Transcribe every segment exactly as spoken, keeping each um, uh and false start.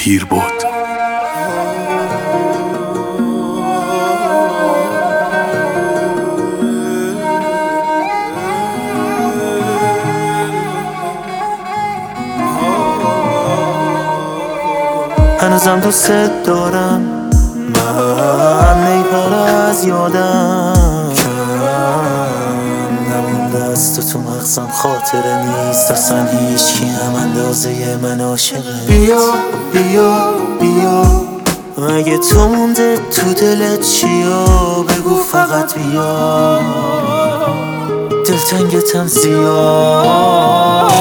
پیر بود. هنوزم دوست دارم، من نیپر از یادم کم نمونده از تو تو مغزم، خاطره نیست اصلا هیچ کی هم اندازه من عاشقه. بیا بیا بیا، اگه تو مونده تو دلت چیا بگو فقط بیا، دلتنگتم زیاد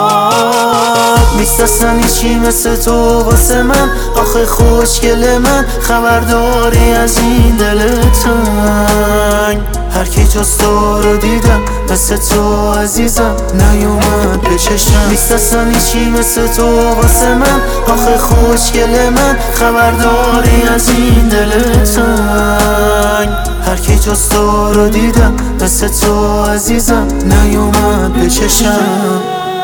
نیست اصلا هیچی مثل تو واسه من. آخه خوشگل من، خبرداری از این دل تنگ. هر کی جز تو رو دیدم مثل تو عزیزم نیومد به چشم. نیست اصلا هیچی مثل تو واسه من. آخه خوشگل من، خبرداری از این دل تنگ. هر کی جز تو رو دیدم مثل تو عزیزم نیومد به چشم.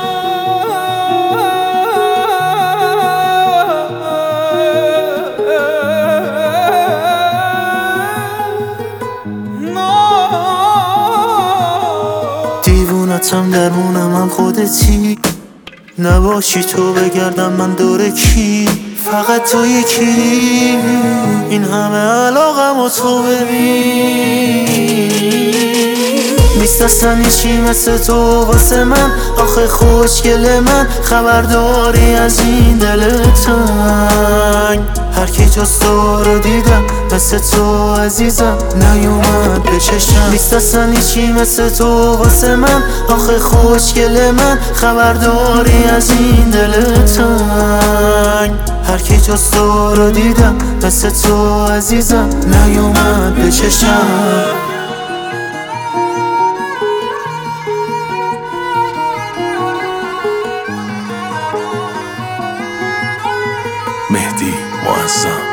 دیوونتم درمونم هم خودتی، نباشی تو بگردم من دور کی، فقط تو یکی. این همه علاقم و تو ببین نیست اصلا هیچی مثل تو واسه من. آخه خوشگل من، خبرداری از این دل تنگ. هر کی جز تو رو دیدم مثل تو عزیزم نیومد به چشم. نیست اصلا هیچی مثل تو واسه من. آخه خوشگل من، خبرداری از این دل تنگ. هر کی جز تو رو دیدم مثل تو عزیزم نیومد به چشم. مهدی معظم.